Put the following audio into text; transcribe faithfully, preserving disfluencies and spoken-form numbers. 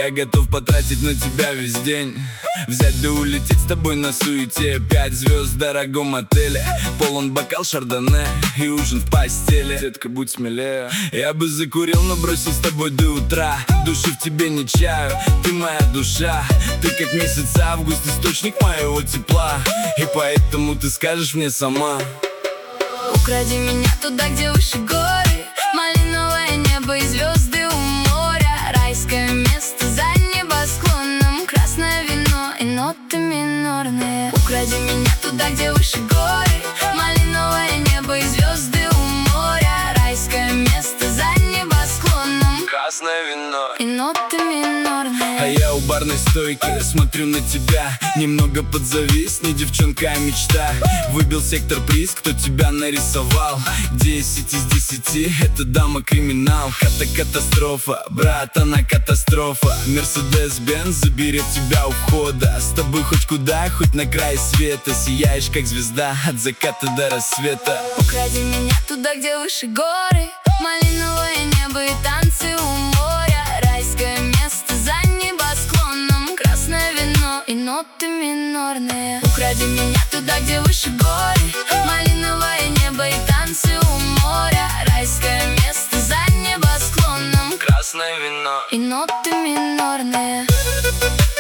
Я готов потратить на тебя весь день, взять да улететь с тобой на суете. Пять звезд в дорогом отеле, полон бокал шардоне и ужин в постели. Детка, будь смелее. Я бы закурил, но бросил с тобой до утра. Души в тебе не чаю, ты моя душа. Ты как месяц август, источник моего тепла. И поэтому ты скажешь мне сама: укради меня туда, где выше горы, малиновое небо и звезды у моря. Райское место за небосклоном, красное вино и ноты минорные. Укради меня туда, где выше горы, малиновое небо и звезды у моря. Райское место за небосклоном, красное вино и ноты минорные. А я у барной стойки смотрю на тебя, немного подзависни, девчонка, а мечта. Выбил сектор приз, кто тебя нарисовал. Десять из десяти, эта дама криминал. Ката катастрофа, брат, она катастрофа. Мерседес-бенз заберет тебя у входа. С тобой хоть куда, хоть на край света. Сияешь как звезда от заката до рассвета. Укради меня туда, где выше горы, малиновое небо и танцы у моря. Райское место за небосклоном, красное вино и ноты минорные. Укради меня туда, где выше горы, малиновое небо и танцы у моря. Райское место за небосклоном, красное вино и ноты минорные.